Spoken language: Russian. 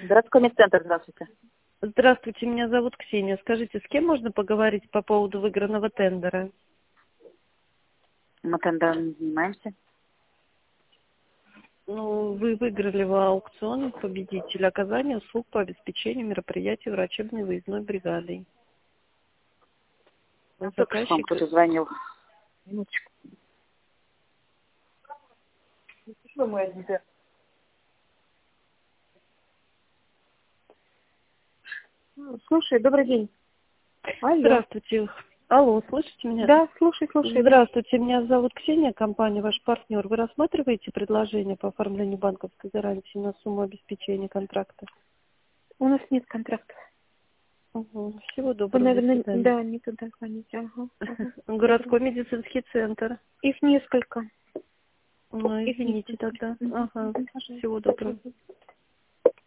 Городской медцентр, здравствуйте. Здравствуйте, меня зовут Ксения. Скажите, с кем можно поговорить по поводу выигранного тендера? Мы тендером не занимаемся. Ну, вы выиграли в аукционе победителя оказания услуг по обеспечению мероприятий врачебной выездной бригадой. Только что вам кто-то звонил. Минуточку. Что мой адъютант? Слушай, добрый день. Алло. Здравствуйте. Алло, слышите меня? Да, слушай. Здравствуйте, меня зовут Ксения, компания «Ваш партнер». Вы рассматриваете предложение по оформлению банковской гарантии на сумму обеспечения контракта? У нас нет контрактов. Угу. Всего Вы, доброго, до наверное, свидания. да, не туда звоните. Ага. Городской медицинский центр. Их несколько. Ну, Их извините несколько. тогда. Мгм. Ага. Пожалуйста. Всего доброго.